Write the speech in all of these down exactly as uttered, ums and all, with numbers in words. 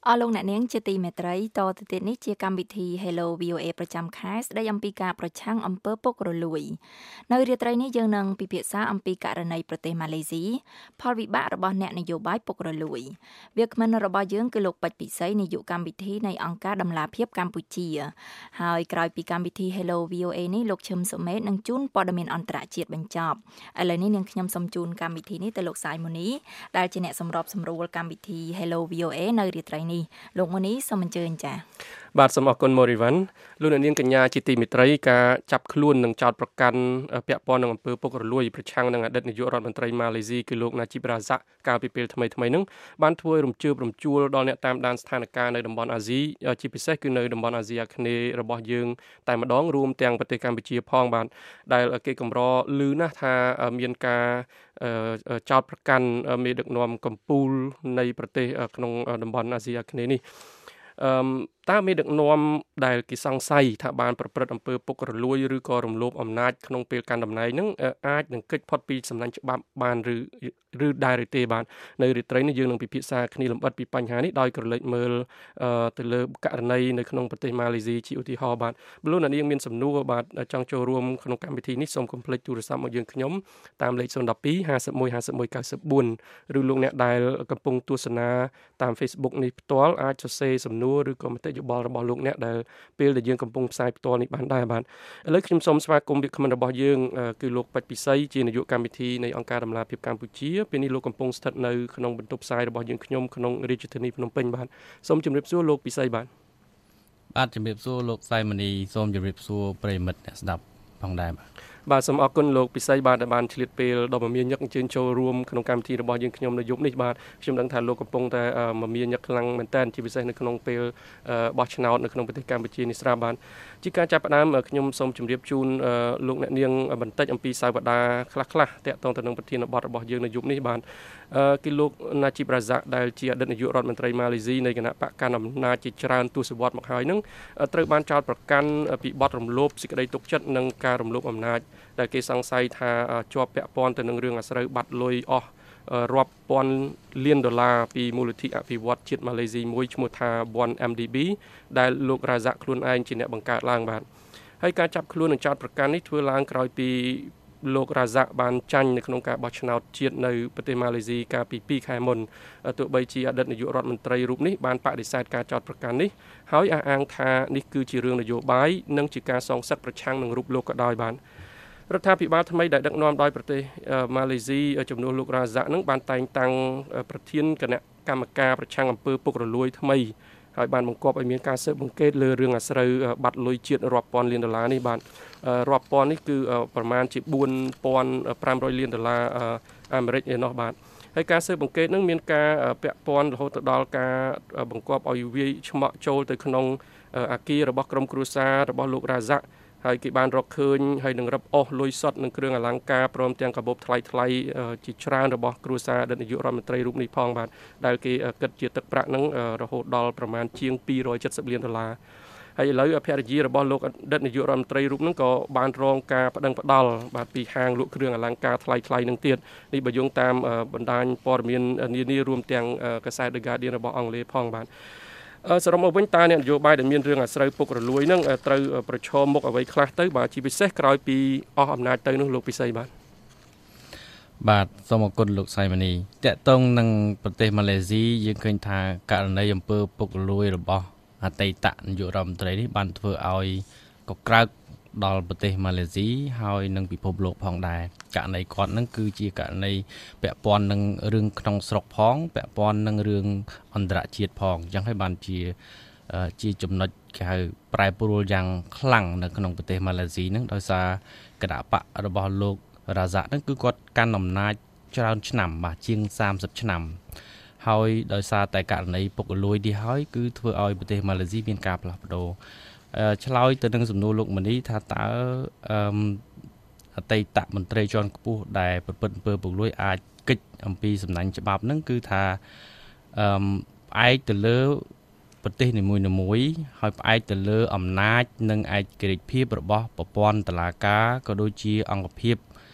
អស់លោកអ្នកនាងជាទីមេត្រីតទៅទៀតនេះជាកម្មវិធី Hello វី អូ เอ ប្រចាំខែស្ដីអំពីការប្រឆាំងអំពើពុករលួយនៅរាត្រីនេះយើងនឹងពិភាក្សាអំពីករណីប្រទេសម៉ាឡេស៊ីផលវិបាករបស់អ្នកនយោបាយពុករលួយវាគ្មិនរបស់យើងគឺលោកពេជ្រពិសីនាយកកម្មវិធីនៃអង្គការដំឡាភិបកម្ពុជាហើយក្រោយពីកម្មវិធី Hello វី អូ เอ នេះលោកឈឹមសុមេតនឹងជូនព័ត៌មានអន្តរជាតិបញ្ចប់ឥឡូវនេះនាងខ្ញុំសូមជូនកម្មវិធីនេះទៅលោកសាយម៉ូនីដែលជាអ្នកសម្របសម្រួលកម្មវិធី Hello វី អូ เอ នៅរាត្រីនេះលោកម៉ូនីសូមអញ្ជើញចា៎បាទសូមអរគុណម៉ូរីវ៉ាន់លោកអ្នកនាងកញ្ញាជាទីមេត្រីការចាប់ខ្លួននិងចោទប្រកាន់ពាក់ព័ន្ធនឹងអំពើពុករលួយប្រឆាំងនឹងអតីតនាយករដ្ឋមន្ត្រីម៉ាឡេស៊ីគឺលោកណាជីបរ៉ាហ្សាក់កាលពីពេលថ្មីថ្មីហ្នឹងបានធ្វើរំជើបរំជួលដល់អ្នកតាមដានស្ថានភាពនៅតំបន់អាស៊ីជាពិសេសគឺនៅតំបន់អាស៊ីអាគ្នេយ៍របស់យើងតែម្ដងរួមទាំងប្រទេសកម្ពុជាផងបាទដែលគេកម្រឮណាស់ថាមានការចោទប្រកាន់មេដឹកនាំកម្ពុជានៃប្រទេសក្នុងតំបន់អាស៊ីអាគ្នេយ៍នេះអឺតើមេដឹកនាំដែលគេសង្ស័យថាបានប្រព្រឹត្តអំពើពុករលួយឬក៏រំលោភអំណាចក្នុងពេលកាន់តំណែងហ្នឹងអាចនឹងគេចផុតពីសំណាញ់ច្បាប់បានឬឬដែរឬទេបាទនៅរាត្រីនេះយើងនឹងពិភាក្សាគ្នាលម្អិតពីបញ្ហានេះដោយក្រឡេកមើលទៅលើករណីនៅក្នុងប្រទេសម៉ាឡេស៊ីជាឧទាហរណ៍បាទបើលោកអ្នកនាងមានសំណួរបាទចង់ចូលរួមក្នុងកម្មវិធីនេះសូមកុំភ្លេចទូរស័ព្ទមកយើងខ្ញុំតាមលេខศูนย์ หนึ่ง สอง ห้า หนึ่ง ห้า หนึ่ง เก้า เก้า สี่ឬលោកអ្នកដែលកំពុងទស្សនាតាម Facebook នេះផ្ទាល់អាចសរសេរសំណួរឬក៏មតិយោបល់របស់លោកអ្នកដែលពេលដែលយើងកំពុងផ្សាយផ្ទាល់នេះបានដែរបាទឥឡូវខ្ញុំសូមស្វាគមន៍វាគ្មិនរបស់យើងគឺលោកពេជ្រពិសីជានាយកកម្មវិធីនៃអង្គការដំឡាភិបកម្ពុជាពេលនេះលោកកំពុងស្ថិតនៅក្នុងបន្ទប់ផ្សាយរបស់យើងខ្ញុំក្នុងរាជធានីភ្នំពេញបាទសូមជម្រាបសួរលោកពិសីបាទបាទជម្រាបសួរលោកសៃមនីសូមជម្រាបសួរប្រិយមិត្តអ្នកស្ដាប់ផងដែរបាទបាទសូមអរគុណលោកពិសីបាទដែលបានឆ្លៀតពេលដ៏មមាញឹកអញ្ជើញចូលរួមក្នុងកម្មវិធីរបស់យើងខ្ញុំនៅយប់នេះបាទខ្ញុំដឹងថាលោកកំពុងតែមមាញឹកខ្លាំងមែនទែនជាពិសេសនៅក្នុងពេលបោះឆ្នោតនៅក្នុងប្រទេសកម្ពុជានេះស្រាប់បាទជាការចាប់ផ្ដើមខ្ញុំសូមជម្រាបជូនលោកអ្នកនាងបន្តិចអំពីសាវតាខ្លះខ្លះតាក់ទងទៅនឹងប្រធានបទរបស់យើងនៅយប់នេះបាទគឺលោកណាជីបរ៉ាហ្សាក់ដែលជាអតីតនាយករដ្ឋមន្ត្រីម៉ាឡេស៊ីនៃគណៈបកកណ្ដាលអំណាចជាច្រើនទសវត្សរ៍មកហើយនឹងត្រូវបានចោទប្រកាន់ពីបទរំលោភសេចក្តីទុកចិត្តនិងការរំលោភអំណាចដែលគេសង្ស័យថាជាប់ពាក់ព័ន្ធទៅនឹងរឿងអាស្រូវបាត់លុយអស់រាប់ពាន់លានដុល្លារពីមូលនិធិអភិវឌ្ឍជាតិម៉ាឡេស៊ីមួយឈ្មោះថា one เอ็ม ดี บี ដែលលោករ៉ាហ្សាក់ខ្លួនឯងជាអ្នកបង្កើតឡើងបាទហើយការចាប់ខ្លួននិងចោទប្រកាន់នេះធ្វើឡើងក្រោយពីលោករ៉ាហ្សាក់បានចាញ់នៅក្នុងការបោះឆ្នោតជាតិនៅប្រទេសម៉ាឡេស៊ីកាលពីពីរខែមុនទោះបីជាអតីតនាយករដ្ឋមន្ត្រីរូបនេះបានបដិសេធការចោទប្រកាន់នេះហើយអះអាងថានេះគឺជារឿងនយោបាយនិងជាការសងសឹកប្រឆាំងនឹងរូបលោកក៏ដោយបាទរដ្ឋាភិបាលថ្មីដែលដឹកនាំដោយប្រទេសម៉ាឡេស៊ីជំនួសលោករ៉ាហ្សាក់នឹងបានតែងតាំងប្រធានគណៈកម្មការប្រឆាំងអំពើពុករលួយថ្មីហើយបានបង្គាប់ឲ្យមានការស៊ើបអង្កេតលើរឿងអាស្រូវបាត់លុយជាតិរាប់ពាន់លានដុល្លារនេះបាទរាប់ពាន់នេះគឺប្រមាណជាបួនពាន់ប្រាំរយលានដុល្លារអាមេរិកឯណោះបាទហើយការស៊ើបអង្កេតនឹងមានការពាក់ព័ន្ធរហូតទៅដល់ការបង្គាប់ឲ្យវាយឆ្មក់ចូលទៅក្នុងអាគាររបស់ក្រុមគ្រួសាររបស់លោករ៉ាហ្សាក់ហើយគេបានរកឃើញហើយនឹងរឹបអូសលុយសុទ្ធនិងគ្រឿងអលង្ការព្រមទាំងកាបូបថ្លៃថ្លៃជាច្រើនរបស់គ្រួសារអតីតនាយករដ្ឋមន្ត្រីរូបនេះផងបាទដែលគេគិតជាទឹកប្រាក់នឹងរហូតដល់ប្រមាណជាងពីររយเจ็ดสิบលានដុល្លារហើយឥឡូវអភរិយារបស់លោកអតីតនាយករដ្ឋមន្ត្រីរូបហ្នឹងក៏បានរងការប្តឹងផ្តល់បាទពីហាងលក់គ្រឿងអលង្ការថ្លៃថ្លៃនឹងទៀតនេះបើយោងតាមបណ្ដាញព័ត៌មាននានារួមទាំងកាសែត The Guardian របស់អង់គ្លេសផងបាទសរុបមកវិញតើអ្នកនយោបាយដែលមានរឿងអាស្រូវពុករលួយនឹងត្រូវប្រឈមមុខអ្វីខ្លះទៅបាទជាពិសេសក្រោយពីអស់អំណាចទៅនោះលោកពិសីបាទបាទសូមអរគុណលោកសៃម៉ានីតកតងនឹងប្រទេសម៉ាឡេស៊ីយើងឃើញថាករណីអំពើពុករលួយរបស់អតីតនាយករដ្ឋមន្ត្រីនេះបានធ្វើឲ្យកក្រើកដល់ប្រទេសម៉ាឡេស៊ីហើយនិងពិភពលោកផងដែរករណីគាត់នឹងគឺជាករណីពាក់ព័ន្ធនឹងរឿងក្នុងស្រុកផងពាក់ព័ន្ធនឹងរឿងអន្តរជាតិផងអញ្ចឹងហើយបានជាជាចំណុចគេហៅប្រែប្រួលយ៉ាងខ្លាំងនៅក្នុងប្រទេសម៉ាឡេស៊ីនឹងដោយសារគណៈបករបស់លោករ៉ាហ្សាក់នឹងគឺគាត់កាន់អំណាចច្រើនឆ្នាំបាទជាងសាមសិបឆ្នាំហើយដោយសារតែករណីពុករលួយនេះហើយគឺធ្វើឲ្យប្រទេសម៉ាឡេស៊ីមានការផ្លាស់ប្ដូរឆ្លើយទៅនឹងសំណួរលោកម៉ានីថាតើអឺអតីតមន្ត្រីជាន់ខ្ពស់ដែលប្រព្រឹត្តអំពើពុករលួយអាចគេចអំពីសំណាញ់ច្បាប់ហ្នឹងគឺថាអឺផ្អែកទៅលើប្រទេសនីមួយៗហើយផ្អែកទៅលើអំណាចនិងឯករាជ្យភាពរបស់ប្រព័ន្ធតុលាការក៏ដូចជាអង្គភាព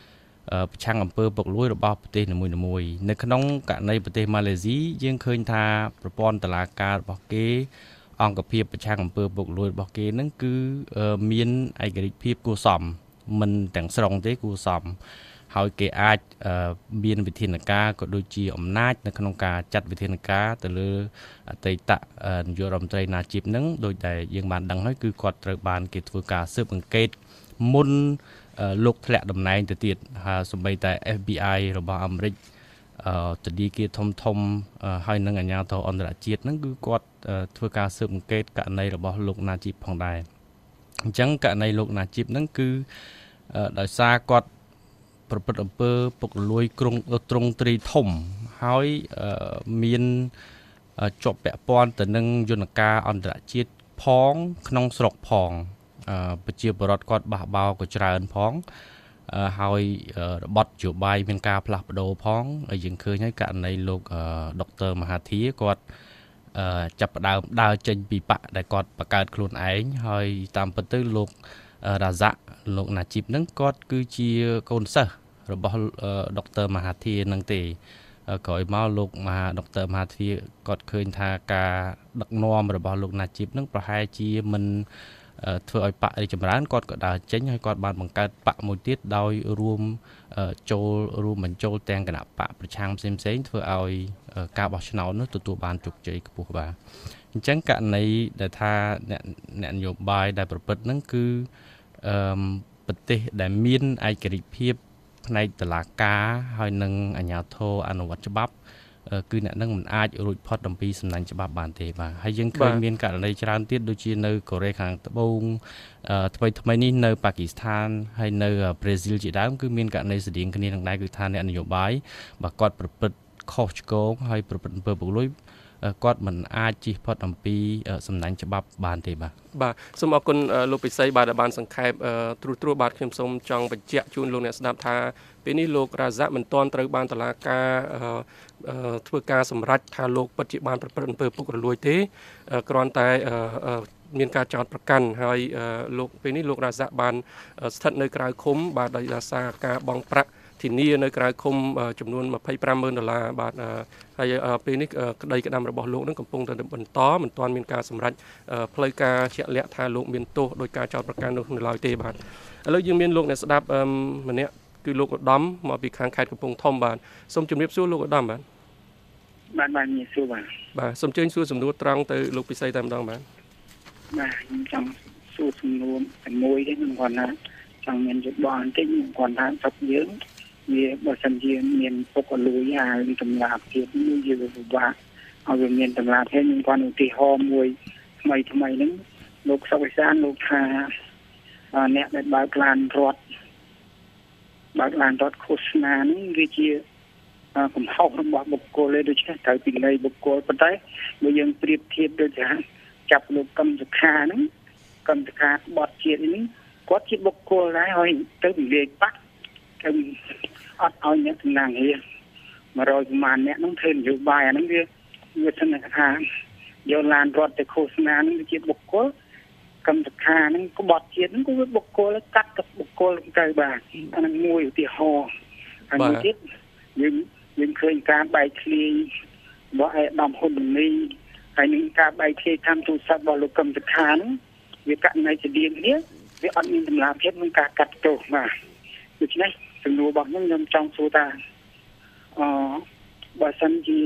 ប្រឆាំងអំពើពុករលួយរបស់ប្រទេសនីមួយៗនៅក្នុងករណីប្រទេសម៉ាឡេស៊ីយើងឃើញថាប្រព័ន្ធតុលាការរបស់គេអង្គភាពប្រឆាំងអំពើពុករលួយរបស់គេនឹងគឺមានឯករាជ្យភាពគួរសមមិនទាំងស្រុងទេគួរសមហើយគេអាចមានវិធានការក៏ដូចជាអំណាចនៅក្នុងការចាត់វិធានការទៅលើអតីតនាយករដ្ឋមន្ត្រីណាជីបនឹងដោយតែយើងបានដឹងហើយគឺគាត់ត្រូវបានគេធ្វើការស៊ើបអង្កេតមុនលោកធ្លាក់តំណែងទៅទៀតហើយសូម្បីតែ F B I របស់អាមេរិកទឌីគារធំធំហើយនឹងអាជ្ញាធរអន្តរជាតិហ្នឹងគឺគាត់ធ្វើការស៊ើបអង្កេតករណីរបស់លោកណាជីបផងដែរអញ្ចឹងករណីលោកណាជីបហ្នឹងគឺដោយសារគាត់ប្រព្រឹត្តអំពើពុករលួយក្រុងទ្រង់ទ្រីធំហើយមានជាប់ពាក់ព័ន្ធទៅនឹងយន្តការអន្តរជាតិផងក្នុងស្រុកផងប្រជាពលរដ្ឋគាត់បះបោក៏ច្រើនផងហើយរបបនយោបាយមានការផ្លាស់ប្ដូរផងហើយយើងឃើញហើយករណីលោកដុកទ័រមហាធីគាត់ចាប់ផ្ដើមដើរចេញពីបកដែលគាត់បង្កើតខ្លួនឯងហើយតាមពិតទៅលោករ៉ាហ្សាក់លោកណាជីបហ្នឹងគាត់គឺជាកូនសិស្សរបស់ដុកទ័រមហាធីហ្នឹងទេក្រោយមកលោកមហាដុកទ័រមហាធីគាត់ឃើញថាការដឹកនាំរបស់លោកណាជីបហ្នឹងប្រហែលជាមិនធ្វើឲ្យបករីចម្រើនគាត់ក៏ដើរចេញហើយគាត់បានបង្កើតបកមួយទៀតដោយរួមចូលរួមបញ្ចូលទាំងគណៈបកប្រឆាំងផ្សេងផ្សេងធ្វើឲ្យការបោះឆ្នោតនោះទទួលបានជោគជ័យខ្ពស់បាទអញ្ចឹងករណីដែលថាអ្នកអ្នកនយោបាយដែលប្រព្រឹត្តហ្នឹងគឺអឺប្រទេសដែលមានឯករាជ្យភាពផ្នែកតុលាការហើយនឹងអាជ្ញាធរអនុវត្តច្បាប់គឺអ្នកនឹងមិនអាចរួចផុតអំពីសំណាញ់ច្បាប់បានទេបាទហើយយើងឃើញមានករណីច្រើនទៀតដូចជានៅកូរ៉េខាងត្បូងថ្មីថ្មីនេះនៅប៉ាគីស្ថានហើយនៅប្រេស៊ីលជាដើមគឺមានករណីស្តៀងគ្នានឹងដែរគឺថាអ្នកនយោបាយបើគាត់ប្រព្រឹត្តខុសឆ្គងហើយប្រព្រឹត្តអំពើពុករលួយគាត់មិនអាចជិះផុតអំពីសំណាញ់ច្បាប់បានទេបាទបាទសូមអរគុណលោកពិសីបាទដែលបានសង្ខេបត្រួសត្រាសបាទខ្ញុំសូមចង់បញ្ជាក់ជូនលោកអ្នកស្ដាប់ថាពេលនេះលោករ៉ាហ្សាក់មិនទាន់ត្រូវបានតុលាការធ្វើការសម្រេចថាលោកពិតជាបានប្រព្រឹត្តអំពើពុករលួយទេគ្រាន់តែមានការចោទប្រកាន់ហើយលោកពេលនេះលោករ៉ាហ្សាក់បានស្ថិតនៅក្រៅឃុំបាទដោយសារការបង់ប្រាក់ធានានៅក្រៅឃុំចំនួនម្ភៃប្រាំម៉ឺនដុល្លារបាទហើយពេលនេះក្តីក្តាំរបស់លោកនឹងកំពុងតែបន្តមិនទាន់មានការសម្រេចផ្លូវការជាក់លាក់ថាលោកមានទោសដោយការចោទប្រកាន់នោះនៅឡើយទេបាទឥឡូវយើងមានលោកអ្នកស្ដាប់ម្នាក់គឺលោកឧត្តមមកពីខាងខេត្តកំពង់ធំបាទសូមជម្រាបសួរលោកឧត្តមបាទបាទបាទជំរាបសួរបាទបាទសូមអញ្ជើញសួរសំណួរត្រង់ទៅលោកពិសីតែម្ដងបាទបាទខ្ញុំចង់សួរសំណួរតែមួយទេខ្ញុំគាត់ថាចង់មានយោបល់បន្តិចគាត់ថាស្រុកយើងវាបើសិនជាមានពុករលួយហើយតម្លាភាពនេះយើងពិបាកឲ្យវាមានតម្លាភាពខ្ញុំគាត់ឧទាហរណ៍មួយថ្មីថ្មីហ្នឹងលោកសុកវិសាលលោកថាអ្នកដែលបើកឡានរត់បើកឡានរត់ឃោសនាហ្នឹងវាជាកំហុសរបស់បុគ្គលទេដូច្នេះត្រូវពីនៃបុគ្គលប៉ុន្តែបើយើងប្រៀបធៀបដូចថាចាប់លោកកឹមសុខាហ្នឹងកឹមសុខាបត់ជាតិនេះគាត់ជាបុគ្គលដែរហើយទៅវិលេបាក់ទៅអត់ឲ្យអ្នកតំណាងរាជមួយរយប្រមាណអ្នកហ្នឹងធ្វើនយោបាយអាហ្នឹងវាវាស្នើថាយកឡានរត់ទៅឃោសនាហ្នឹងជាបុគ្គលកម្មសខាហ្នឹងក្បត់ជាតិហ្នឹងគឺបុគ្គលកាត់กับបុគ្គលទៅបាទអាហ្នឹងមួយឧទាហរណ៍ហើយមួយទៀតយើងយើងឃើញការបែកធ្លាយរបស់ឯកឧត្តមហ៊ុននីហើយនឹងការបែកធ្លាយតាមទូរស័ព្ទរបស់លោកកម្មសខាហ្នឹងវាករណីស្តៀងគ្នាវាអត់មានតម្លាភាពក្នុងការកាត់ទោសបាទដូច្នេះសំណួររបស់ខ្ញុំខ្ញុំចង់សួរថាអឺបើសិនជា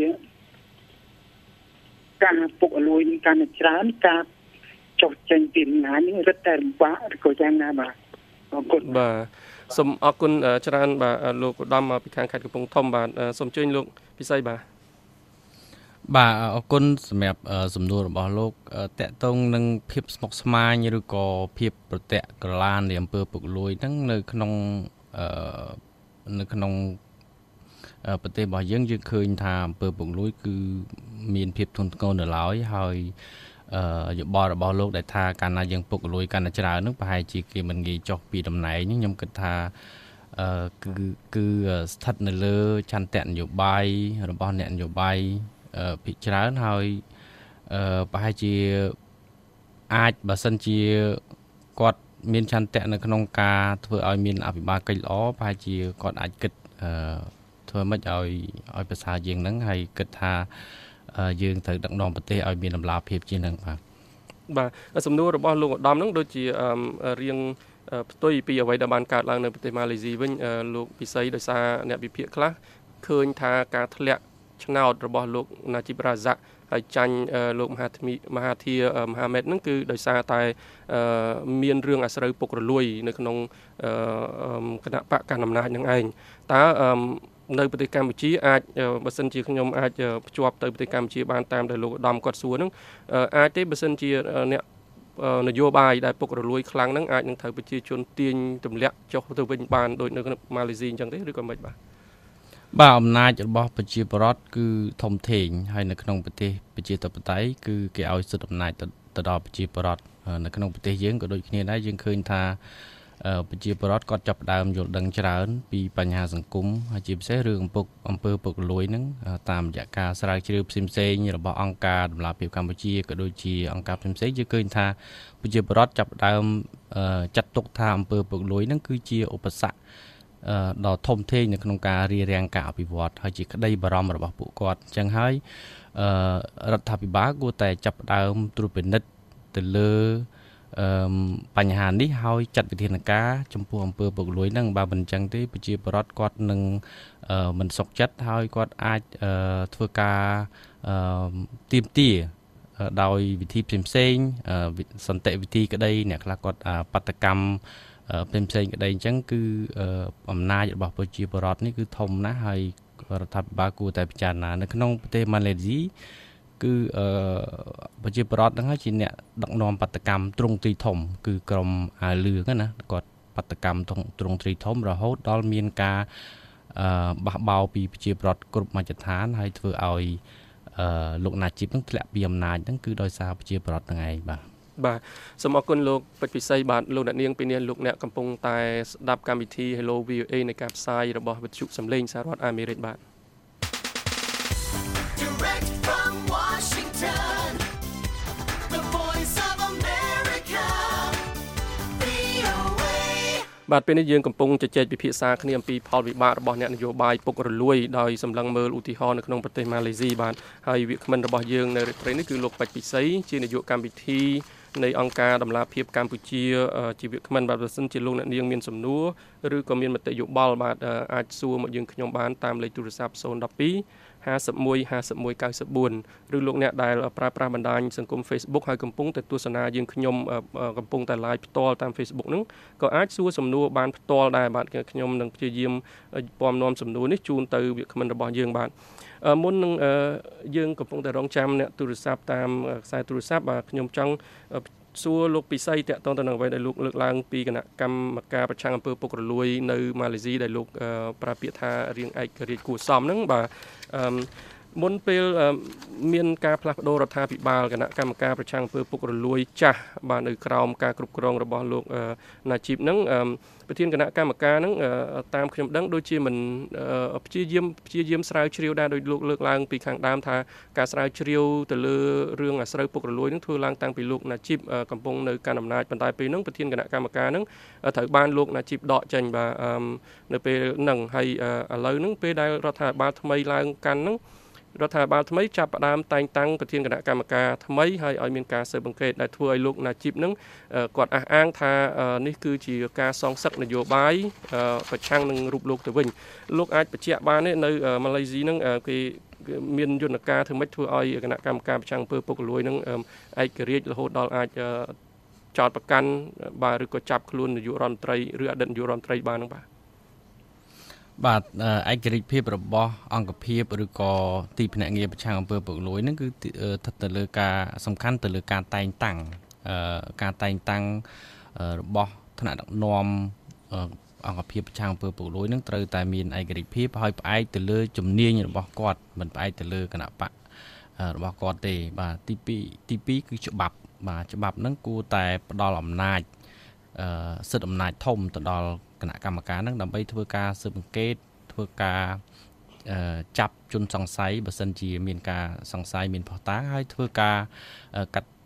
ការពុករលួយនឹងកាន់តែច្រើនការចុះចេញពីអំណាចនេះរឹតតែលំបាកឬក៏យ៉ាងណាបាទអរគុណបាទសូមអរគុណច្រើនបាទលោកឧត្តមពីខាងខេត្តកំពង់ធំបាទសូមអញ្ជើញលោកពិសីបាទបាទអរគុណសម្រាប់សំណួររបស់លោកតកតងនឹងភាពស្មុគស្មាញឬក៏ភាពប្រតិក្រឡាននៃអំពើពុករលួយហ្នឹងនៅក្នុងនៅក្នុងប្រទេសរបស់យើងយើងឃើញថាអំពើពុករលួយគឺមានភាពធ្ងន់ធ្ងរនៅឡើយហើយយោបល់របស់លោកដែលថាកាលណាយើងពុករលួយកាន់តែច្រើនហ្នឹងប្រហែលជាគេមិនងាយចុះពីតំណែងនេះខ្ញុំគិតថាគឺគឺស្ថិតនៅលើឆន្ទៈនយោបាយរបស់អ្នកនយោបាយភាគច្រើនហើយប្រហែលជាអាចបើសិនជាគាត់មានឆន្ទៈនៅក្នុងការធ្វើឲ្យមានអភិបាលកិច្ចល្អប្រហែលជាគាត់អាចគិតអឺធ្វើម៉េចឲ្យឲ្យប្រសើរជាងហ្នឹងហើយគិតថាយើងត្រូវដឹកនាំប្រទេសឲ្យមានតម្លាភាពជាងហ្នឹងបាទបាទសំណួររបស់លោកឧត្តមហ្នឹងដូចជារៀងផ្ទុយពីអ្វីដែលបានកើតឡើងនៅប្រទេសម៉ាឡេស៊ីវិញលោកពិសីដោយសារអ្នកវិភាគខ្លះឃើញថាការធ្លាក់ឆ្នោតរបស់លោកណាជីបរ៉ាហ្សាក់ហើយចាញ់លោកមហាធិមហាធាមហាម៉េតហ្នឹងគឺដោយសារតែមានរឿងអាស្រូវពុករលួយនៅក្នុងគណៈបកកណ្ដាលអំណាចនឹងឯងតើនៅប្រទេសកម្ពុជាអាចបើសិនជាខ្ញុំអាចភ្ជាប់ទៅប្រទេសកម្ពុជាបានតាមដែលលោកឧត្តមគាត់សួរហ្នឹងអាចទេបើសិនជាអ្នកនយោបាយដែលពុករលួយខ្លាំងហ្នឹងអាចនឹងត្រូវប្រជាជនទាញទម្លាក់ចុះទៅវិញបានដូចនៅម៉ាឡេស៊ីអញ្ចឹងទេឬក៏មិនបាទបាទអំណាចរបស់ប្រជាពលរដ្ឋគឺធំធេងហើយនៅក្នុងប្រទេសប្រជាធិបតេយ្យគឺគេឲ្យសិទ្ធិអំណាចទៅដល់ប្រជាពលរដ្ឋនៅក្នុងប្រទេសយើងក៏ដូចគ្នាដែរយើងឃើញថាប្រជាពលរដ្ឋគាត់ចាប់ផ្ដើមយល់ដឹងច្រើនពីបញ្ហាសង្គមហើយជាពិសេសរឿងអំពើអំពើពុករលួយហ្នឹងតាមរយៈការស្រាវជ្រាវផ្សេងៗរបស់អង្គការដំណាភិបកម្ពុជាក៏ដូចជាអង្គការផ្សេងៗយើងឃើញថាប្រជាពលរដ្ឋចាប់ផ្ដើមចាត់ទុកថាអំពើពុករលួយហ្នឹងគឺជាឧបសគ្គដ៏ធំធេងនៅក្នុងការរារាំងការអភិវឌ្ឍហើយជាក្តីបារម្ភរបស់ពួកគាត់អញ្ចឹងហើយរដ្ឋាភិបាលគួរតែចាប់ផ្ដើមត្រួតពិនិត្យទៅលើអឺបញ្ហានេះហើយចាត់វិធានការចំពោះអំពើពុករលួយហ្នឹងបើមិនអញ្ចឹងទេប្រជាពលរដ្ឋគាត់នឹងមិនសុខចិត្តហើយគាត់អាចធ្វើការទាមទារដោយវិធីផ្សេងៗសន្តិវិធីក្តីអ្នកខ្លះគាត់បាតកម្មផ្សេងៗក្តីអញ្ចឹងគឺអំណាចរបស់ប្រជាពលរដ្ឋនេះគឺធំណាស់ហើយរដ្ឋាភិបាលគួរតែពិចារណានៅក្នុងប្រទេសម៉ាឡេស៊ីគឺប្រជាពលរដ្ឋហ្នឹងហើយជាអ្នកដឹកនាំបាតកម្មទ្រង់ទ្រីធំគឺក្រុមអាលឿងណាគាត់បាតកម្មទ្រង់ទ្រីធំរហូតដល់មានការបះបោរពីប្រជាពលរដ្ឋគ្រប់មជ្ឈដ្ឋានហើយធ្វើឲ្យលោកណាជីបហ្នឹងធ្លាក់ពីអំណាចហ្នឹងគឺដោយសារប្រជាពលរដ្ឋហ្នឹងឯងបាទបាទសូមអរគុណលោកពេជ្រពិសីបាទលោកអ្នកនាងពីនេះលោកអ្នកកំពុងតែស្ដាប់កម្មវិធី Hello វី អូ เอ នៃការផ្សាយរបស់វិទ្យុសំឡេងសហរដ្ឋអាមេរិកបាទបាទពេលនេះយើងកំពុងជជែកពិភាក្សាគ្នាអំពីផលវិបាករបស់អ្នកនយោបាយពុករលួយដោយសម្លឹងមើលឧទាហរណ៍នៅក្នុងប្រទេសម៉ាឡេស៊ីបាទហើយវាគ្មិនរបស់យើងនៅរាត្រីនេះគឺលោកពេជ្រពិសីជានាយកកម្មវិធីនៃអង្គការដំណាភិបកម្ពុជាជាវាគ្មិនបាទបើសិនជាលោកអ្នកនាងមានសំណួរឬក៏មានមតិយោបល់បាទអាចសួរមកយើងខ្ញុំបានតាមលេខទូរស័ព្ទศูนย์ หนึ่ง สอง ห้า หนึ่ง ห้า หนึ่ง เก้า สี่ឬលោកអ្នកដែលប្រើប្រាស់បណ្ដាញសង្គម Facebook ហើយកំពុងតែទស្សនាយើងខ្ញុំកំពុងតែ live ផ្ទាល់តាម Facebook ហ្នឹងក៏អាចសួរសំណួរបានផ្ទាល់ដែរបាទខ្ញុំនឹងព្យាយាមពំនាំសំណួរនេះជូនទៅវាគ្មិនរបស់យើងបាទមុននឹងយើងកំពុងតែរងចាំអ្នកទូរស័ព្ទតាមខ្សែទូរស័ព្ទបាទខ្ញុំចង់សួរលោកពិសីតាក់ទងទៅនឹងអ្វីដែលលោកលើកឡើងពីគណៈកម្មការប្រឆាំងអំពើពុករលួយនៅម៉ាឡេស៊ីដែលលោកប្រើពាក្យថារៀងឯករាជ្យគួរសមហ្នឹងបាទមុនពេលមានការផ្លាស់ប្ដូររដ្ឋាភិបាលគណៈកម្មការប្រឆាំងអំពើពុករលួយចាស់បាទនៅក្រោមការគ្រប់គ្រងរបស់លោកណាជីបហ្នឹងប្រធានគណៈកម្មការហ្នឹងតាមខ្ញុំដឹងដូចជាមិនព្យាយាមព្យាយាមស្រាវជ្រាវដែរដោយលោកលើកឡើងពីខាងដើមថាការស្រាវជ្រាវទៅលើរឿងអាស្រូវពុករលួយហ្នឹងធ្វើឡើងតាំងពីលោកណាជីបកំពុងនៅកាន់អំណាចប៉ុន្តែពេលហ្នឹងប្រធានគណៈកម្មការហ្នឹងត្រូវបានលោកណាជីបដកចេញបាទនៅពេលហ្នឹងហើយឥឡូវហ្នឹងពេលដែលរដ្ឋាភិបាលថ្មីឡើងកាន់ហ្នឹងរដ្ឋាភិបាលថ្មីចាប់ផ្ដើមតែងតាំងប្រធានគណៈកម្មការថ្មីហើយឲ្យមានការស៊ើបអង្កេតដែលធ្វើឲ្យលោកណាជីបនឹងគាត់អះអាងថានេះគឺជាការសងសឹកនយោបាយប្រឆាំងនឹងរូបលោកទៅវិញលោកអាចបញ្ជាក់បានទេនៅម៉ាឡេស៊ីនឹងគេមានយន្តការធ្វើម៉េចធ្វើឲ្យគណៈកម្មការប្រឆាំងអំពើពុករលួយនឹងឯករាជ្យរហូតដល់អាចចោទប្រកាន់បាទឬក៏ចាប់ខ្លួននាយករដ្ឋមន្ត្រីឬអតីតនាយករដ្ឋមន្ត្រីបានហ្នឹងបាទបាទឯករាជ្យភាពរបស់អង្គភាពឬក៏ទីភ្នាក់ងារប្រឆាំងអំពើពុករលួយហ្នឹងគឺស្ថិតទៅលើការសំខាន់ទៅលើការតែងតាំងការតែងតាំងរបស់ថ្នាក់ដឹកនាំអង្គភាពប្រឆាំងអំពើពុករលួយហ្នឹងត្រូវតែមានឯករាជ្យភាពហើយផ្អែកទៅលើជំនាញរបស់គាត់មិនផ្អែកទៅលើគណៈបករបស់គាត់ទេបាទទីពីរទីពីរគឺច្បាប់បាទច្បាប់ហ្នឹងគួរតែផ្ដល់អំណាចសិទ្ធិអំណាចធំទៅដល់គណៈកម្មការហ្នឹងដើម្បីធ្វើការស៊ើបអង្កេតធ្វើការចាប់ជនសង្ស័យបើសិនជាមានការសង្ស័យមានភស្តុតាងហើយធ្វើការកាត់ទោស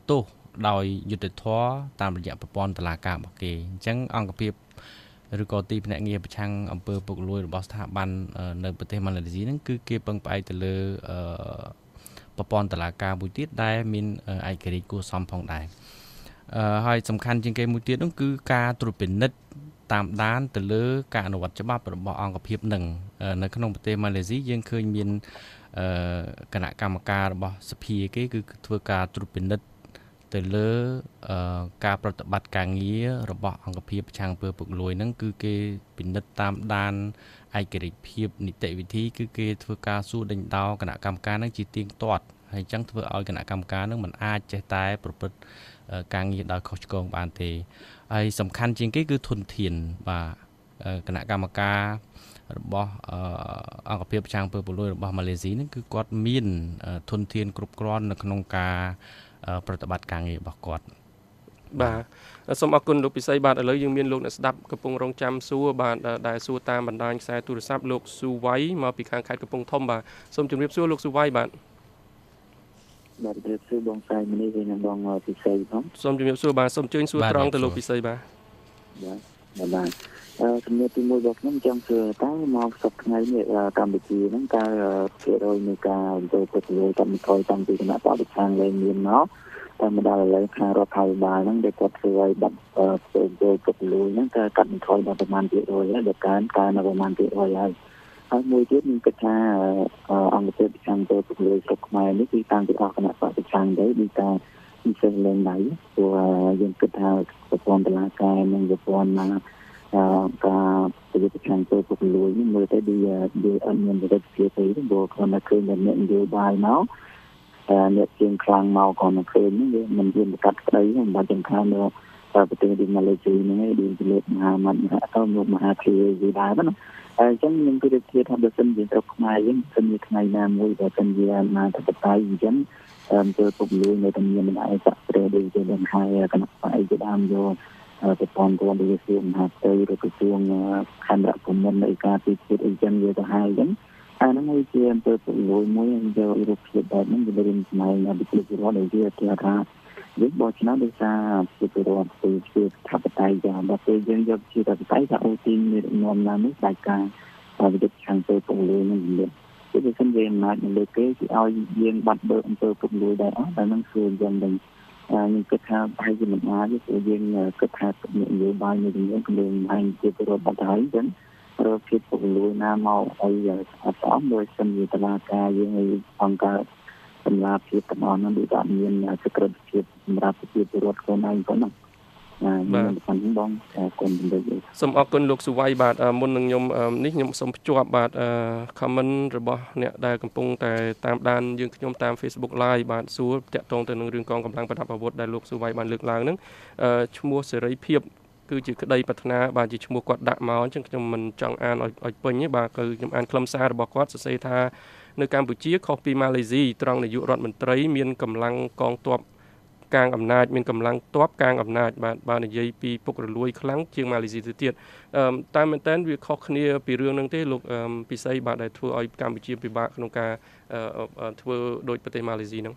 ដោយយុត្តិធម៌តាមរយៈប្រព័ន្ធតុលាការរបស់គេអញ្ចឹងអង្គភាពឬក៏ទីភ្នាក់ងារប្រឆាំងអំពើពុករលួយរបស់ស្ថាប័ននៅប្រទេសម៉ាឡេស៊ីហ្នឹងគឺគេពឹងផ្អែកទៅលើប្រព័ន្ធតុលាការមួយទៀតដែលមានឯករាជ្យគួរសមផងដែរហើយសំខាន់ជាងគេមួយទៀតនោះគឺការត្រួតពិនិត្យតាមដានទៅលើការអនុវត្តច្បាប់របស់អង្គភាពនឹងនៅក្នុងប្រទេសម៉ាឡេស៊ីយើងឃើញមានគណៈកម្មការរបស់សភាគេគឺធ្វើការត្រួតពិនិត្យទៅលើការប្រតិបត្តិការងាររបស់អង្គភាពប្រឆាំងអំពើពុករលួយហ្នឹងគឺគេពិនិត្យតាមដានឯករាជ្យភាពនីតិវិធីគឺគេធ្វើការសួរដេញដោលគណៈកម្មការហ្នឹងជាទៀងទាត់ហើយអញ្ចឹងធ្វើឲ្យគណៈកម្មការហ្នឹងមិនអាចចេះតែប្រព្រឹត្តការងារដោយខុសឆ្គងបានទេហើយសំខាន់ជាងគេគឺធនធានបាទគណៈកម្មការរបស់អង្គភាពប្រឆាំងអំពើពុករលួយរបស់ម៉ាឡេស៊ីហ្នឹងគឺគាត់មានធនធានគ្រប់គ្រាន់នៅក្នុងការប្រតិបត្តិការងាររបស់គាត់បាទសូមអរគុណលោកពិសីបាទឥឡូវយើងមានលោកអ្នកស្ដាប់កំពុងរងចាំសួរបាទដែលសួរតាមបណ្ដាញខ្សែទូរស័ព្ទលោកស៊ូវៃមកពីខាងខេត្តកំពង់ធំបាទសូមជម្រាបសួរលោកស៊ូវៃបាទបាទជម្រាបសួរបងស្រីមនីហើយនិងបងពិសីផងសូមជម្រាបសួរបាទសូមអញ្ជើញសួរត្រង់ទៅលោកពិសីបាទបាទបាទអឺជំរាបទីមួយរបស់ខ្ញុំចង់សួរតើមកសប្តាហ៍ថ្ងៃនេះកម្ពុជាហ្នឹងតើភាគរយនៃការអំពើពុករលួយកម្មករតាំងពីគណៈបព្វឆាំងលែងមានមកតែមកដល់ឥឡូវខាងរដ្ឋាភិបាលហ្នឹងដែលគាត់ធ្វើឲ្យបាត់អំពើពុករលួយហ្នឹងក៏កាត់បន្ថយដល់ប្រមាណភាគរយហើយដល់ការកើនដល់ប្រមាណភាគរយហើយហើយមួយទៀតខ្ញុំគិតថាអង្គភាពប្រឆាំងអំពើពុករលួយស្រុកខ្មែរនេះគឺតាំងពីអស់គណៈបព្វឆាំងទៅដូចថាពីសិលលែងដៃព្រោះយើងគិតថាប្រព័ន្ធតុលាការនិងប្រព័ន្ធការប្រយុទ្ធប្រឆាំងអំពើពុករលួយនេះមើលទៅដូចវាអត់មានប្រសិទ្ធភាពទេព្រោះគាត់នៅឃើញតែអ្នកនយោបាយមកអ្នកជាងខ្លាំងមកគាត់នៅឃើញវាមិនមានប្រកាសក្តីមិនបាច់ចំខាននៅប្រទេសទីម៉ាឡេស៊ីហ្នឹងឯងដូចជាលោកមហាម៉ាត់មហាអតលោកមហាគ្រាយីដែរណាអញ្ចឹងខ្ញុំគិតថាថាបើសិនជាស្រុកខ្មែរយើងសិនជាថ្ងៃណាមួយបើសិនជាអាណាធិបតេយ្យអញ្ចឹងអំពើពុករលួយនៅតែមានមិនអាចចាក់ប្រេដូចជានឹងហើយគណៈបព្វជាដើមយកប្រព័ន្ធរដ្ឋវិទ្យាមហាផ្ទៃឬក្រសួងខណ្ឌរកុំមិននៃការទីជាតិអីចឹងវាទៅហើយអញ្ចឹងអាហ្នឹងគឺជាអំពើពុករលួយមួយយករូបភាពបែបហ្នឹងវារៀនស្មៃនៅវិទ្យារដ្ឋដែលវាគេថាយើងបោះឆ្នោតដោយសារវិទ្យារដ្ឋពីជាថាបតៃយ៉ាងបើពេលយើងយកជាថាបតៃថាអូទីមាននាំឡើងនេះដាច់ការវិទ្យាខាងទៅពុករលួយហ្នឹងវាគឺវាសំដែងអំណាចនៅលើគេគឺឲ្យយើងបាត់បឺអំពើពុករលួយដែរអត់តែហ្នឹងគឺយ៉ាងហ្នឹងខ្ញុំគិតថាប្រហែលជាមិនអាចទេព្រោះយើងគិតថានយោបាយមួយចំនួនគឺមានហើយជារដ្ឋបាត់ហើយអញ្ចឹងរកភាពពុករលួយណាមកឲ្យអត់ស្អប់ដោយសិនជាតឡាការយើងឲ្យអង្គការសម្រាប់ភាពតំណហ្នឹងដូចថាមានសក្តិភាពសម្រាប់ប្រជាពលរដ្ឋខ្លួនឯងប៉ុណ្ណឹងបាទខ្ញុំបងអរគុណជំរាបលាសូមអរគុណលោកសុវ័យបាទមុននឹងខ្ញុំនេះខ្ញុំសូមភ្ជាប់បាទ comment របស់អ្នកដែលកំពុងតែតាមដានយើងខ្ញុំតាម Facebook Live បាទសួរតាក់ទងទៅនឹងរឿងកងកម្លាំងប្រដាប់អាវុធដែលលោកសុវ័យបានលើកឡើងហ្នឹងឈ្មោះសេរីភាពគឺជាក្តីប្រាថ្នាបាទជាឈ្មោះគាត់ដាក់មកអញ្ចឹងខ្ញុំមិនចង់អានឲ្យឲ្យពេញទេបាទគឺខ្ញុំអានខ្លឹមសាររបស់គាត់សរសេរថានៅកម្ពុជាខុសពីម៉ាឡេស៊ីត្រង់នាយករដ្ឋមន្ត្រីមានកម្លាំងកងទ័ពកាងអំណាចមានកម្លាំងទ័ពកាងអំណាចបាទបើនិយាយពីពុករលួយខ្លាំងជាងម៉ាឡេស៊ីទៅទៀតតែមែនតើវាខុសគ្នាពីរឿងហ្នឹងទេលោកពិសីបាទដែលធ្វើឲ្យកម្ពុជាពិបាកក្នុងការធ្វើដោយប្រទេសម៉ាឡេស៊ីហ្នឹង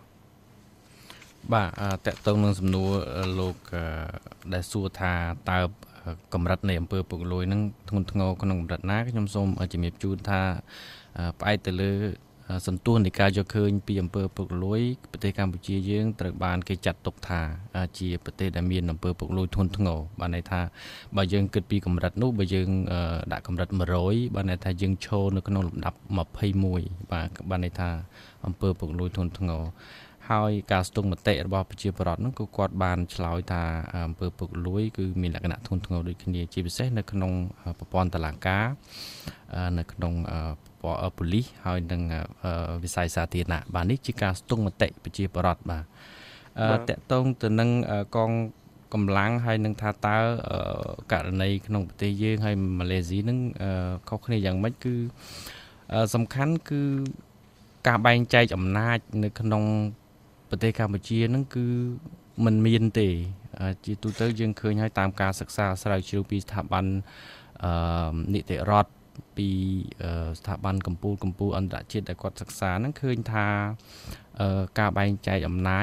បាទតកតងនឹងសំណួរលោកដែលសួរថាតើកម្រិតនៃអំពើពុករលួយហ្នឹងធ្ងន់ធ្ងរក្នុងកម្រិតណាខ្ញុំសូមជំរាបជូនថាផ្អែកទៅលើសន្ទុះនៃការយកឃើញពីអំពើពុករលួយប្រទេសកម្ពុជាយើងត្រូវបានគេចាត់ទុកថាជាប្រទេសដែលមានអំពើពុករលួយធ្ងន់ធ្ងរបានន័យថាបើយើងគិតពីកម្រិតនោះបើយើងដាក់កម្រិតមួយរយបានន័យថាយើងឈរនៅក្នុងលំដាប់ยี่สิบเอ็ดបាទបានន័យថាអំពើពុករលួយធ្ងន់ធ្ងរហើយការស្ទង់មតិរបស់ប្រជាពលរដ្ឋហ្នឹងគឺគាត់បានឆ្លើយថាអំពើពុករលួយគឺមានលក្ខណៈធ្ងន់ធ្ងរដូចគ្នាជាពិសេសនៅក្នុងប្រព័ន្ធតុលាការនៅក្នុងប៉ូលីសហើយនិងវិស័យសាធារណៈបាទនេះជាការស្ទង់មតិប្រជាពលរដ្ឋបាទតកតងទៅនឹងកងកម្លាំងហើយនឹងថាតើករណីក្នុងប្រទេសយើងហើយម៉ាឡេស៊ីនឹងខុសគ្នាយ៉ាងម៉េចគឺសំខាន់គឺការបែងចែកអំណាចនៅក្នុងប្រទេសកម្ពុជានឹងគឺមិនមានទេជាទូទៅយើងឃើញហើយតាមការសិក្សាស្រាវជ្រាវពីស្ថាប័ននីតិរដ្ឋពីស្ថាប័នកម្ពុជាកម្ពុជាអន្តរជាតិដែលគាត់សិក្សាហ្នឹងឃើញថាការបែងចែកអំណាច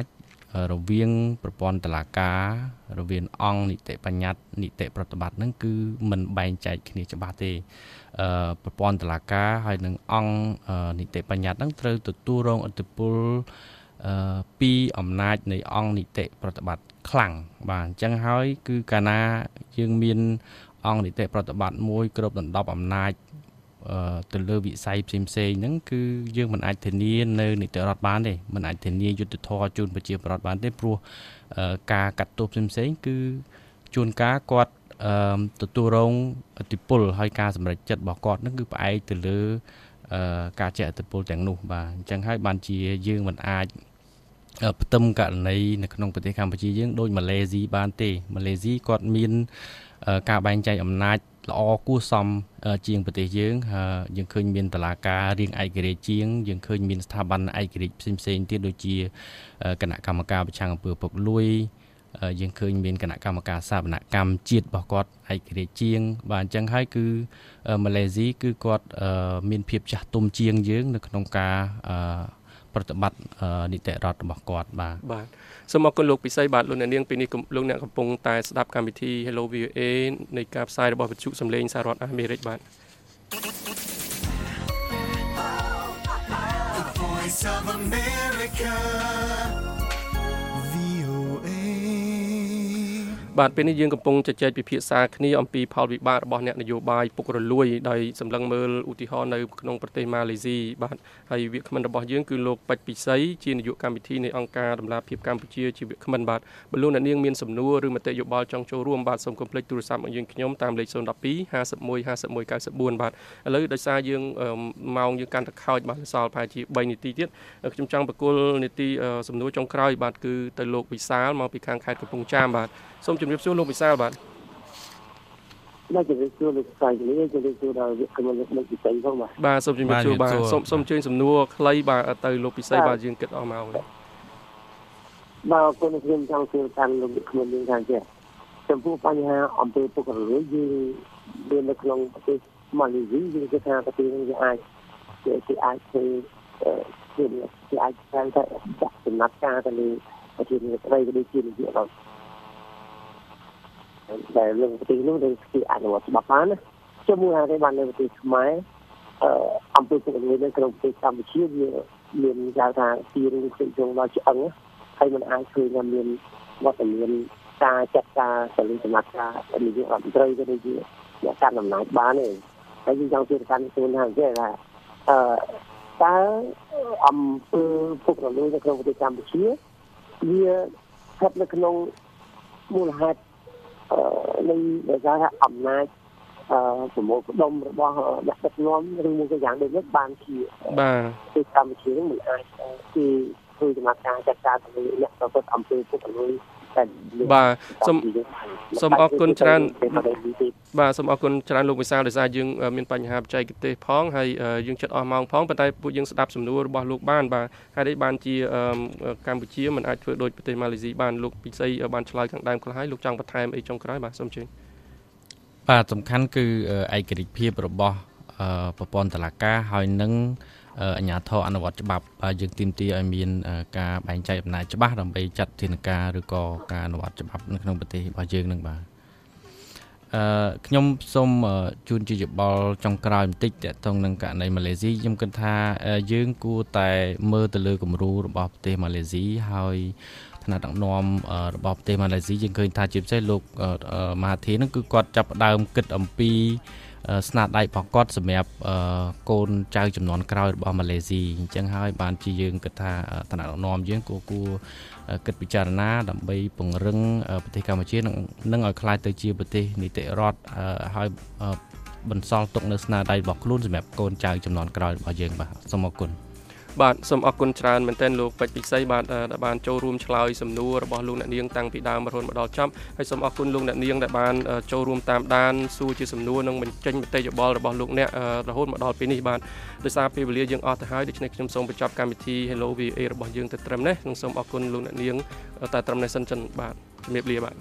រវាងប្រព័ន្ធតុលាការរវាងអង្គនីតិបញ្ញត្តិនីតិប្រតិបត្តិហ្នឹងគឺមិនបែងចែកគ្នាច្បាស់ទេអឺប្រព័ន្ធតុលាការហើយនឹងអង្គនីតិបញ្ញត្តិហ្នឹងត្រូវទទួលរងឥទ្ធិពលអឺពីអំណាចនៃអង្គនីតិប្រតិបត្តិខ្លាំងបាទអញ្ចឹងហើយគឺកាលណាយើងមានអង្គនីតិប្រតិបត្តិមួយគ្របដណ្ដប់អំណាចអឺទៅលើវិស័យផ្សេងផ្សេងហ្នឹងគឺយើងមិនអាចធានានៅនីតិរដ្ឋបានទេមិនអាចធានាយុត្តិធម៌ជូនប្រជាពលរដ្ឋបានទេព្រោះការកាត់ទោសផ្សេងផ្សេងគឺជួនកាលគាត់អឺទទួលរងឥទ្ធិពលហើយការសម្រេចចិត្តរបស់គាត់ហ្នឹងគឺផ្អែកទៅលើអឺការជះឥទ្ធិពលទាំងនោះបាទអញ្ចឹងហើយបានជាយើងមិនអាចផ្ទឹមករណីនៅក្នុងប្រទេសកម្ពុជាយើងដូចម៉ាឡេស៊ីបានទេម៉ាឡេស៊ីគាត់មានការបែងចែកអំណាចល្អគួរសមជាងប្រទេសយើងយើងឃើញមានតុលាការរៀងឯករាជ្យជាងយើងឃើញមានស្ថាប័នឯករាជ្យផ្សេងផ្សេងទៀតដូចជាគណៈកម្មការប្រឆាំងអំពើពុករលួយយើងឃើញមានគណៈកម្មការសាវនកម្មជាតិរបស់គាត់ឯករាជ្យជាងបាទអញ្ចឹងហើយគឺម៉ាឡេស៊ីគឺគាត់មានភាពចាស់ទុំជាងយើងនៅក្នុងការប្រតិបត្តិនីតិរដ្ឋរបស់គាត់បាទបាទសូមអរគុណលោកពិសីបាទលោកអ្នកនាងពេលនេះលោកអ្នកកំពុងតែស្ដាប់កម្មវិធី Hello វី អូ เอ នៃការផ្សាយរបស់វិទ្យុសំឡេងសហរដ្ឋអាមេរិកបាទបាទពេលនេះយើងកំពុងជជែកពិភាក្សាគ្នាអំពីផលវិបាករបស់អ្នកនយោបាយពុករលួយដោយសម្លឹងមើលឧទាហរណ៍នៅក្នុងប្រទេសម៉ាឡេស៊ីបាទហើយវាគ្មិនរបស់យើងគឺលោកពេជ្រពិសីជានាយកកម្មវិធីនៃអង្គការដំណាភៀបកម្ពុជាជាវាគ្មិនបាទបើលោកអ្នកនាងមានសំណួរឬមតិយោបល់ចង់ចូលរួមបាទសូមកុំភ្លេចទូរស័ព្ទរបស់យើងខ្ញុំតាមលេខศูนย์ หนึ่ง สอง ห้า หนึ่ง หนึ่ง ห้า หนึ่ง เก้า สี่ បាទឥឡូវដោយសារយើងម៉ោងយើងកាន់តែខោចបាទសល់ប្រហែលជាបីនាទីទៀតខ្ញុំចង់បកគលនាទីសំណួរចុងក្រោយបាទគឺទៅលោកវិសាលមកពីខាងខេត្តកំពង់ចាមបាទសូមជម្រាបសួរលោកវិសាលបាទបាទជម្រាបសួរលោកស្រីនេះជម្រាបសួរដល់ក្រុមលោកលោកពិសីផងបាទបាទសូមជម្រាបសួរបាទសូមសូមជើញសំណួរខ្លីបាទទៅលោកពិសីបាទយើងគិតអស់មកបាទអរគុណខ្ញុំចង់សួរតាមលោកខ្ញុំយើងថាចេះចំពោះបញ្ហាអំពើពុករលួយយើងមាននៅក្នុងប្រទេសម៉ាឡេស៊ីយើងគិតថាប្រទេសនេះវាអាចគេអាចធ្វើគេគេអាចតាមតែដាក់ចំណាត់ការទៅលើប្រទេសនេះស្ដីក៏ដូចជានិយាយដល់ដែលរឿងប្រទេសនោះដែលគេអនុវត្តច្បាប់បានណាជាមួយហើយបាននៅប្រទេសខ្មែរអឺអំពើពុករលួយនៅក្នុងប្រទេសកម្ពុជាវាមានគេថាទីរឿងផ្សេងៗដល់ឆ្អឹងហើយมันអាចឃើញថាមានវត្តមានការចាត់ការទៅលើចំណាត់ការនាយករដ្ឋមន្ត្រីក៏ដូចជាអ្នកកាន់អំណាចបានទេហើយយើងចង់ជឿកាន់ខ្លួនថាចេះថាអឺតើអំពើពុករលួយនៅក្នុងប្រទេសកម្ពុជាវាស្ថិតនៅក្នុងមូលហេតុនៃដែលថាអំណាចអឺប្រមូលផ្ដុំរបស់អ្នកដឹកនាំឬមួយក៏យ៉ាងដូចនេះបានជាបាទទីកម្ពុជានឹងមិនអាចគឺធ្វើចំណាត់ការចាត់ការទៅលើអ្នកប្រព្រឹត្តអំពើពុករលួយបាទសូមសូមអរគុណច្រើនបាទសូមអរគុណច្រើនលោកវិសាលដោយសារយើងមានបញ្ហាបច្ចេកទេសផងហើយយើងចិត្តអស់ម៉ោងផងប៉ុន្តែពួកយើងស្ដាប់សំណួររបស់លោកបានបាទហើយនេះបានជាកម្ពុជាមិនអាចធ្វើដូចប្រទេសម៉ាឡេស៊ីបានលោកពិសីបានឆ្លើយខាងដើមខ្លះហើយលោកចង់បន្ថែមអីចុងក្រោយបាទសូមជឿបាទសំខាន់គឺឯករាជ្យភាពរបស់ប្រព័ន្ធតុលាការហើយនឹងអាជ្ញាធរអនុវត្តច្បាប់យើងទាមទារឲ្យមានការបែងចែកអំណាចច្បាស់ដើម្បីចាត់ធានការឬក៏ការអនុវត្តច្បាប់នៅក្នុងប្រទេសរបស់យើងនឹងបាទអឺខ្ញុំសូមជូនជាយោបល់ចុងក្រោយបន្តិចទាក់ទងនឹងករណីម៉ាឡេស៊ីខ្ញុំគិតថាយើងគួរតែមើលទៅលើគំរូរបស់ប្រទេសម៉ាឡេស៊ីហើយថ្នាក់ដឹកនាំរបស់ប្រទេសម៉ាឡេស៊ីយើងឃើញថាជាពិសេសលោកមហាធីនឹងគឺគាត់ចាប់ផ្ដើមគិតអំពីស្នាដៃរបស់គាត់សម្រាប់កូនចៅចំនួនក្រោយរបស់ម៉ាឡេស៊ីអញ្ចឹងហើយបានជាយើងគិតថាឋានៈដឹកនាំយើងគួរគួរគិតពិចារណាដើម្បីពង្រឹងប្រទេសកម្ពុជានឹងឲ្យក្លាយទៅជាប្រទេសនីតិរដ្ឋហើយបន្សល់ទុកនៅស្នាដៃរបស់ខ្លួនសម្រាប់កូនចៅចំនួនក្រោយរបស់យើងបាទសូមអរគុណបាទសូមអរគុណច្រើនមែនទែនលោកពេជ្រពិសីបាទដែលបានចូលរួមឆ្លើយសំណួររបស់លោកអ្នកនាងតាំងពីដើមរហូតមកដល់ចប់ហើយសូមអរគុណលោកអ្នកនាងដែលបានចូលរួមតាមដានសួរជាសំណួរនិងបញ្ចេញមតិយោបល់របស់លោកអ្នករហូតមកដល់ពេលនេះបាទដោយសារពេលវេលាយើងអស់ទៅហើយដូច្នេះខ្ញុំសូមបញ្ចប់កម្មវិធី Hello វី អូ เอ របស់យើងទៅត្រឹមនេះនិងសូមអរគុណលោកអ្នកនាងតែត្រឹមនេះសិនចិនបាទជំរាបលាបាទ